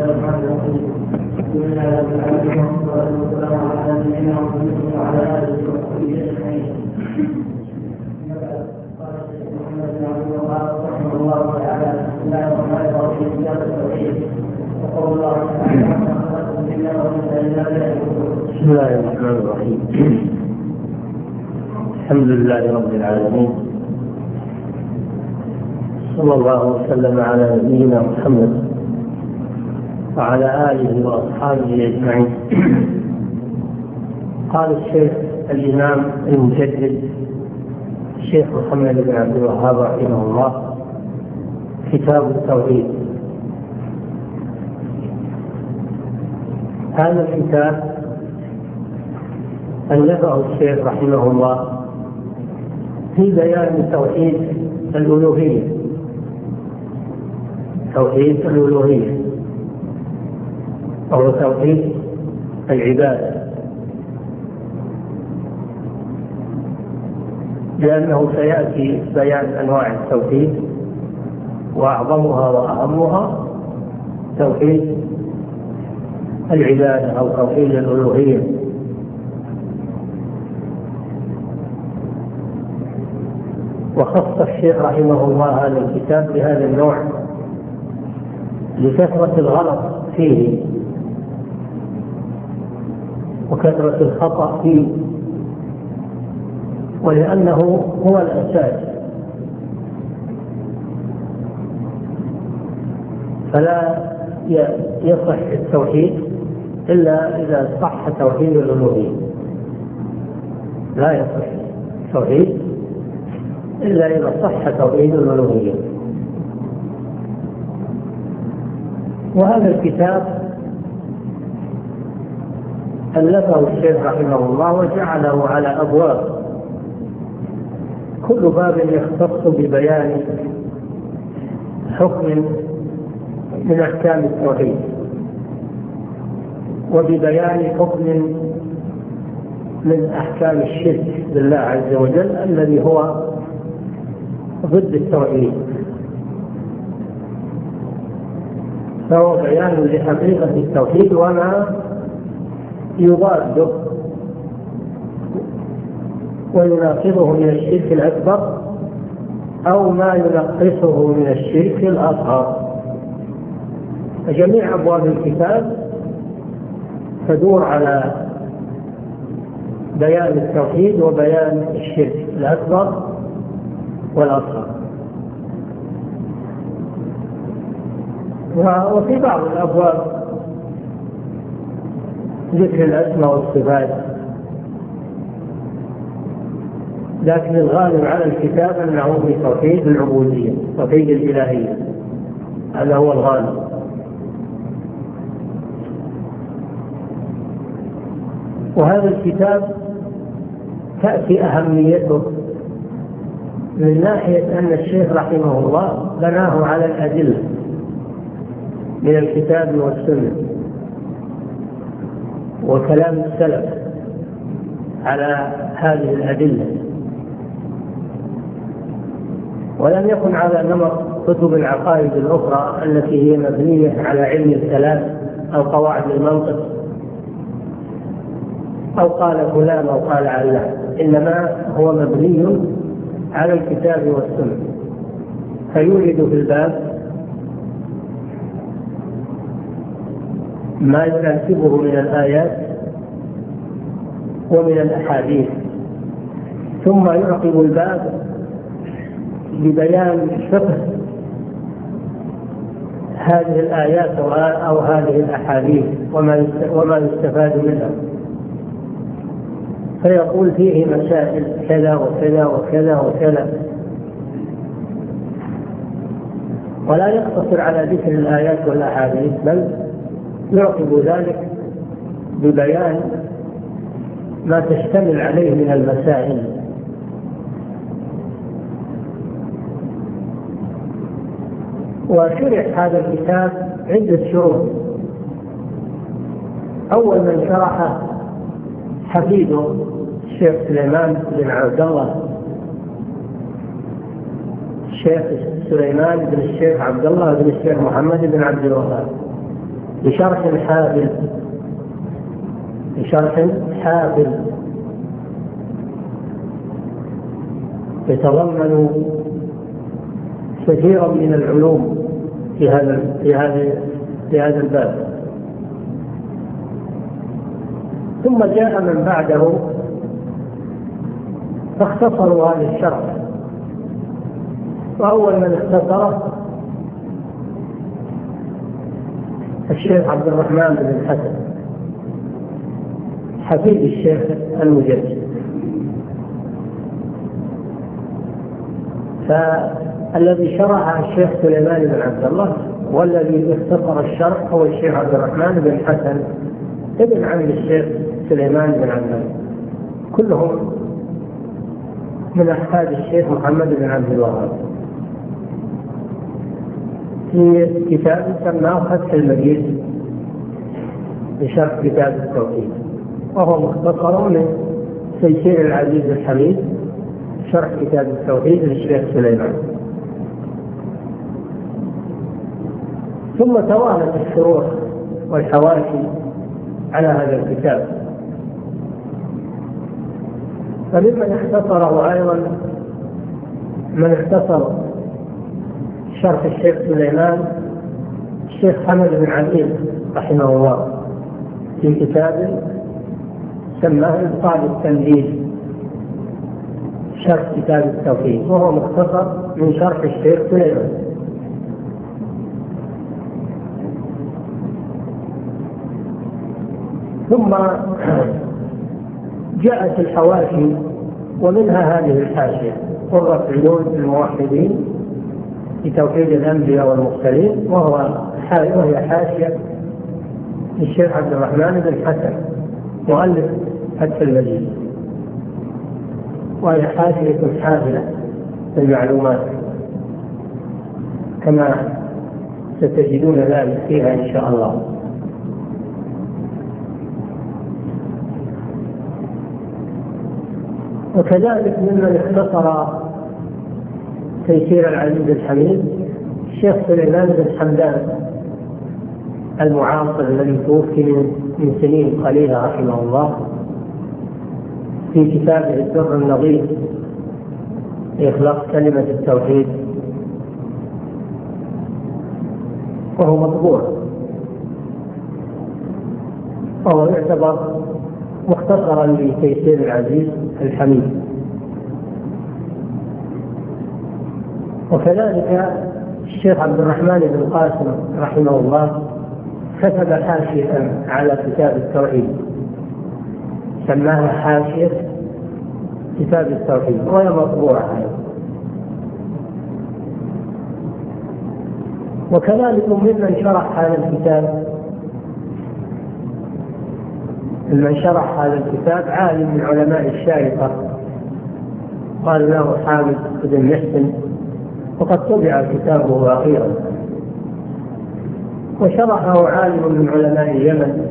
لله الرحمن الرحيم. بسم الله الرحمن الرحيم والصلاة والسلام على نبينا محمد وعلى آله وصحبه أجمعين. قال الشيخ محمد بن عبد الوهاب رحمه الله تعالى: بسم الله الرحمن الرحيم. كتاب التوحيد. وقول الله تعالى: وما خلقت الجن والإنس إلا ليعبدون. بسم الله الرحمن الرحيم. الحمد لله رب العالمين، صلى الله وسلم على نبينا محمد وعلى آله وأصحابه أجمعين. قال الشيخ الإمام المجدد الشيخ محمد بن عبد الوهاب رحمه الله: كتاب التوحيد. هذا الكتاب ألفه الشيخ رحمه الله في بيان توحيد الألوهية، توحيد الألوهية أو توحيد العبادة، لأنه سيأتي بيان أنواع التوحيد وأعظمها وأهمها توحيد العبادة أو توحيد الألوهية. وخص الشيخ رحمه الله هذا الكتاب بهذا النوع لكثرة الغلط فيه وكثرة الخطأ فيه، ولأنه هو الأساس، فلا يصح التوحيد إلا إذا صح توحيد الألوهية. لا يصح التوحيد إلا إذا صح توحيد الألوهية. وهذا الكتاب ألفه الشيخ رحمه الله وجعله على أبواب، كل باب يختص ببيان حكم من أحكام التوحيد وببيان حكم من أحكام الشرك بالله عز وجل الذي هو ضد التوحيد، فهو بيان لحقيقة التوحيد وما يضاده ويناقضه من الشرك الأكبر أو ما ينقصه من الشرك الأصغر. فجميع أبواب الكتاب تدور على بيان التوحيد وبيان الشرك الأكبر والأصغر. وفي بعض الأبواب ذكر الأسماء والصفات، لكن الغالب على الكتاب أنه في توحيد العبودية، توحيد الإلهية، هذا هو الغالب. وهذا الكتاب تأتي أهميته من ناحية أن الشيخ رحمه الله بناه على الأدلة من الكتاب والسنة وكلام السلف على هذه الأدلة، ولم يكن على نمط كتب العقائد الأخرى التي هي مبنية على علم الكلام أو قواعد المنطق أو قال فلان أو قال علان، إنما هو مبني على الكتاب والسنة، فيوجد في الباب ما يناسبه من الآيات ومن الأحاديث، ثم يعقب الباب ببيان فقه هذه الآيات أو هذه الأحاديث وما يستفاد منها، فيقول فيه مسائل كذا وكذا وكذا وكذا، ولا يقتصر على ذكر الآيات والأحاديث، بل يعقب ذلك ببيان ما تشتمل عليه من المسائل. وشرح هذا الكتاب عدة شروط. أول من شرحه حفيده الشيخ سليمان بن عبد الله، الشيخ سليمان بن الشيخ عبد الله بن الشيخ محمد بن عبد الوهاب، بشرح حافل يتضمن كثيرا من العلوم في هذا الباب. ثم جاء من بعده فاختصروا هذا الشرح، وأول من اختصره الشيخ عبد الرحمن بن الحسن حفيد الشيخ المجدد. فالذي شرح الشيخ سليمان بن عبد الله، والذي اختصر الشرح هو الشيخ عبد الرحمن بن الحسن ابن عم الشيخ سليمان بن عبد الله، كلهم من أحفاد الشيخ محمد بن عبد الوهاب، في كتاب سماه فتح المجيد لشرح كتاب التوحيد، وهو مختصر من تيسير العزيز الحميد شرح كتاب التوحيد للشيخ سليمان. ثم توالت الشروح والحواشي على هذا الكتاب، فممن اختصره أيضا من اختصر شرح الشيخ سليمان الشيخ حمد بن عبيد رحمه الله في كتاب سماه إبطال التمهيد شرح كتاب التوحيد، وهو مختصر من شرح الشيخ سليمان. ثم جاءت الحواشي، ومنها هذه الحاشية قرة عيون الموحدين في توحيد الأنبياء والمرسلين، وهي حاشية للشيخ عبد الرحمن بن حسن مؤلف فتح المجيد، وهي حاشية حافلة بالمعلومات كما ستجدون ذلك فيها إن شاء الله. وكذلك ممن اختصر تيسير العزيز الحميد الشيخ سليمان بن حمدان المعاصر الذي توفي من سنين قليلة رحمه الله، في كتابه الدر النظيف لإخلاص كلمة التوحيد، وهو مطبوع، وهو يعتبر مختصرا لتيسير العزيز الحميد. وكذلك الشيخ عبد الرحمن بن القاسم رحمه الله كتب حاشية على كتاب التوحيد سماها حاشية كتاب التوحيد، وهي مطبوعة. وكذلك ممن شرح هذا الكتاب عالم من علماء الشارقة قال له حامد بن محسن، وقد طبع كتابه أخيرا. وشرحه عالم من علماء اليمن،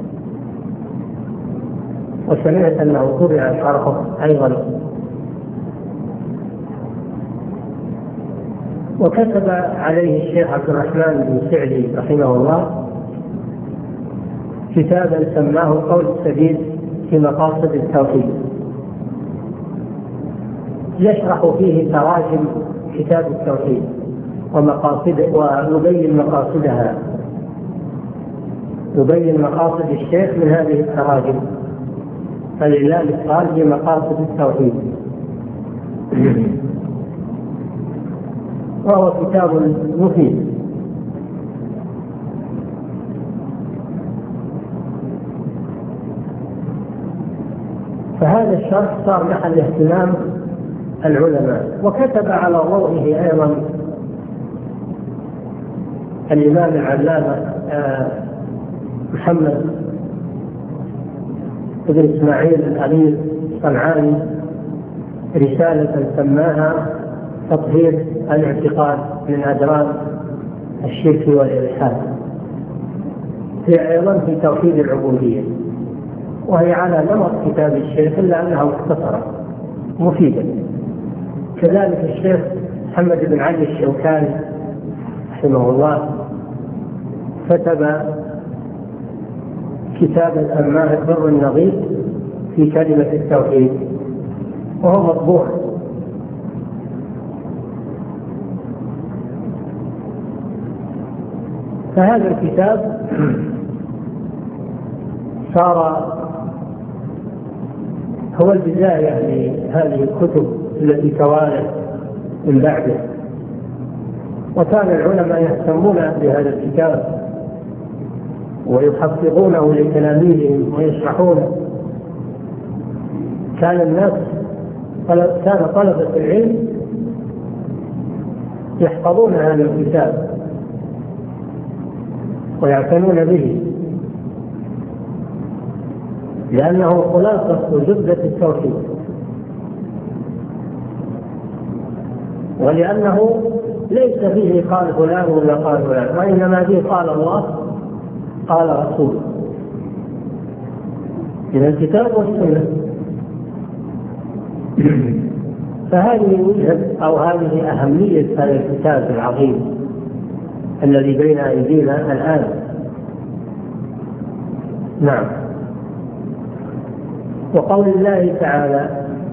وسمعت أنه طبع شرحه أيضا. وكتب عليه الشيخ عبد الرحمن بن سعدي رحمه الله كتابا سماه قول السديد في مقاصد التوحيد، يشرح فيه تراجم كتاب التوحيد ويبين مقاصدها، يبين مقاصد الشيخ من هذه التراجم، فلذلك قال في مقاصد التوحيد. وهو كتاب مفيد. فهذا الشرح صار محل اهتمام العلماء. وكتب على ضوئه أيضا الإمام العلامة محمد بن إسماعيل الأمير الصنعاني رسالة سماها تطهير الاعتقاد من أدران الشرك والإلحاد، هي أيضا في توحيد العبودية، وهي على نمط كتاب الشيخ إلا أنها مختصرة مفيدة. كذلك الشيخ محمد بن علي الشوكاني رحمه الله كتب كتاب الأماء البر النظيف في كلمة التوحيد، وهو مطبوع. فهذا الكتاب صار هو البداية لهذه الكتب التي توالت من بعده، وكان العلماء يهتمون بهذا الكتاب ويحفظونه لتلاميذهم ويشرحونه. كان طلبة العلم يحفظون هذا الكتاب ويعتنون به، لأنه خلاصة وزبدة التوحيد، ولأنه ليس فيه قال فلان ولا قال فلان، وإنما فيه قال الله قال رسول من الكتاب والسنة. فهذه وجهة أو هذه أهمية هذا الكتاب العظيم الذي بين أيدينا الآن. نعم. وقول الله تعالى: